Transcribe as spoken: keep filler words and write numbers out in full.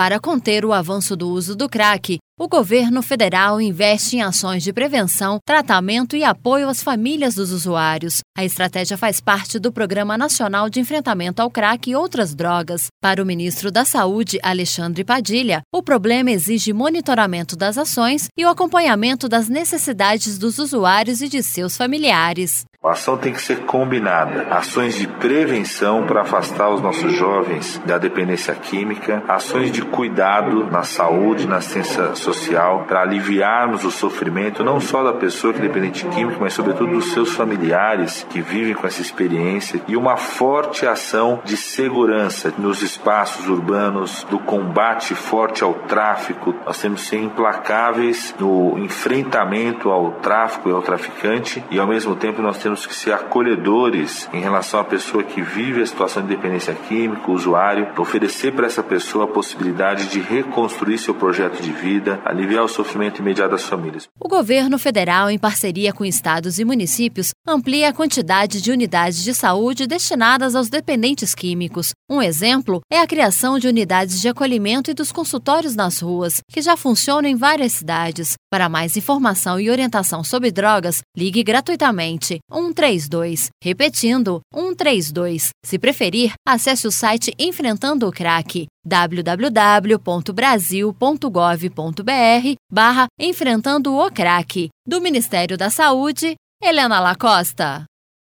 Para conter o avanço do uso do crack, o governo federal investe em ações de prevenção, tratamento e apoio às famílias dos usuários. A estratégia faz parte do Programa Nacional de Enfrentamento ao Crack e Outras Drogas. Para o ministro da Saúde, Alexandre Padilha, o problema exige monitoramento das ações e o acompanhamento das necessidades dos usuários e de seus familiares. A ação tem que ser combinada. Ações de prevenção para afastar os nossos jovens da dependência química, ações de cuidado na saúde, na assistência social, para aliviarmos o sofrimento não só da pessoa que é dependente química, mas sobretudo dos seus familiares que vivem com essa experiência, e uma forte ação de segurança nos espaços urbanos, do combate forte ao tráfico. Nós temos que ser implacáveis no enfrentamento ao tráfico e ao traficante, e ao mesmo tempo nós temos que ser acolhedores em relação à pessoa que vive a situação de dependência química, o usuário, oferecer para essa pessoa a possibilidade de reconstruir seu projeto de vida, aliviar o sofrimento imediato das famílias. O governo federal, em parceria com estados e municípios, amplia a quantidade de unidades de saúde destinadas aos dependentes químicos. Um exemplo é a criação de unidades de acolhimento e dos consultórios nas ruas, que já funcionam em várias cidades. Para mais informação e orientação sobre drogas, ligue gratuitamente um três dois. Repetindo, um três dois. Se preferir, acesse o site Enfrentando o Crack, w w w ponto brasil ponto gov ponto b r barra Enfrentando o Crack. Do Ministério da Saúde, Helena Lacosta.